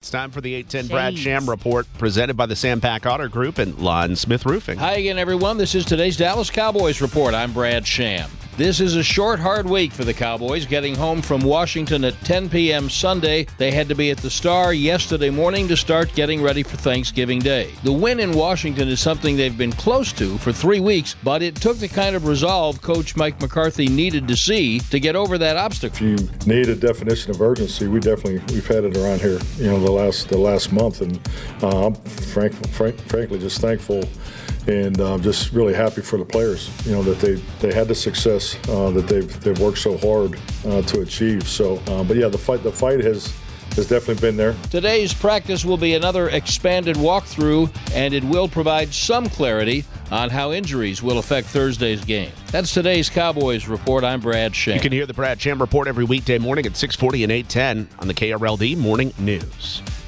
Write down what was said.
It's time for the 810 Brad Sham Report, presented by the Sam Pack Auto Group and Lon Smith Roofing. Hi again, everyone. This is today's Dallas Cowboys Report. I'm Brad Sham. This is a short, hard week for the Cowboys, getting home from Washington at 10 p.m. Sunday. They had to be at the Star yesterday morning to start getting ready for Thanksgiving Day. The win in Washington is something they've been close to for 3 weeks, but it took the kind of resolve Coach Mike McCarthy needed to see to get over that obstacle. If you need a definition of urgency, we've had it around here, the last month, and I'm frankly just thankful and just really happy for the players, that they had the success that they've worked so hard to achieve. So, but yeah, the fight has definitely been there. Today's practice will be another expanded walkthrough, and it will provide some clarity on how injuries will affect Thursday's game. That's today's Cowboys Report. I'm Brad Sham. You can hear the Brad Sham Report every weekday morning at 6:40 and 8:10 on the KRLD Morning News.